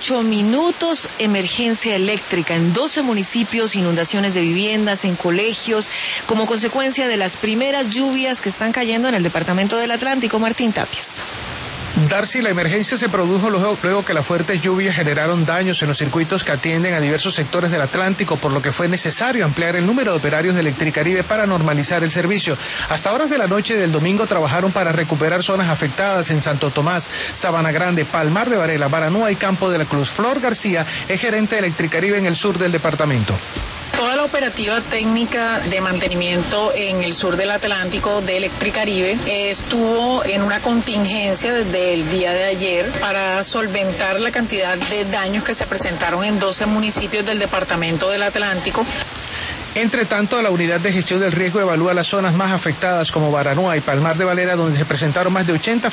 8 minutos, emergencia eléctrica en 12 municipios, inundaciones de viviendas, en colegios, como consecuencia de las primeras lluvias que están cayendo en el departamento del Atlántico. Martín Tapias. Darcy, la emergencia se produjo luego que las fuertes lluvias generaron daños en los circuitos que atienden a diversos sectores del Atlántico, por lo que fue necesario ampliar el número de operarios de Electricaribe para normalizar el servicio. Hasta horas de la noche del domingo trabajaron para recuperar zonas afectadas en Santo Tomás, Sabana Grande, Palmar de Varela, Baranúa y Campo de la Cruz. Flor García es gerente de Electricaribe en el sur del departamento. Toda la operativa técnica de mantenimiento en el sur del Atlántico de Electricaribe estuvo en una contingencia desde el día de ayer para solventar la cantidad de daños que se presentaron en 12 municipios del departamento del Atlántico. Entre tanto, la unidad de gestión del riesgo evalúa las zonas más afectadas como Baranúa y Palmar de Valera, donde se presentaron más de 80